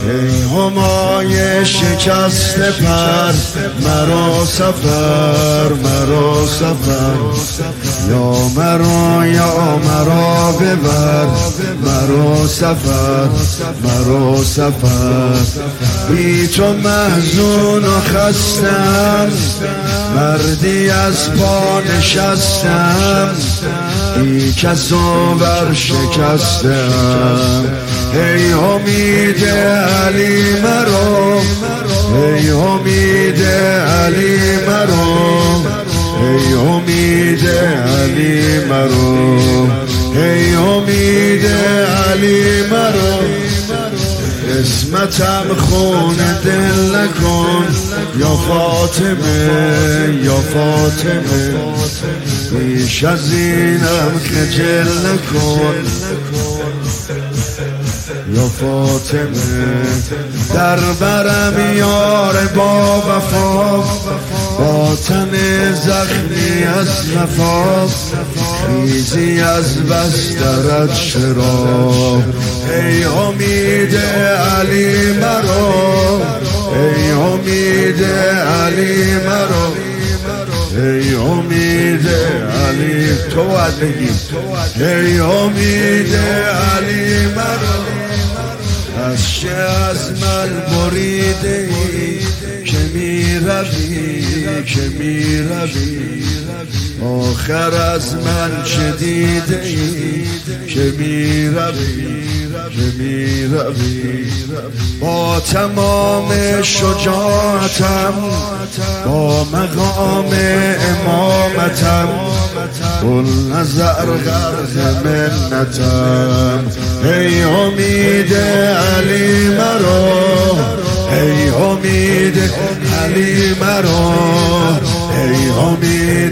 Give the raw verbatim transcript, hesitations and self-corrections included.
ای همای شکست پر مرا سفر مرا سفر یا مرا یا مرا ببر مرا سفر مرا سفر بی تو محزون و خستم مردی از پا نشستم ای کس و بر شکستم ای امید علی مرا ای امید علی مرا ای امید علی مرا ای امید علی مرا قسمتم خون دل نکن یا فاطمه یا فاطمه بیش از اینم خجل نکن یا فاطمه در برم یار با وفا با تن زخمی از نفاق خیزی از بسترت چرا ای امید علی مرا ای امید علی مرا ای امید علی تو باید بگی ای امید علی مرا از چه از من بریده ای که می روی که می روی آخر از من چه دیده ای که می روی که می روی با تمام شجاعتم با مقام امامتم کل نظر غرق منتم ای امید علی مرا ای امید علی مرا ای امید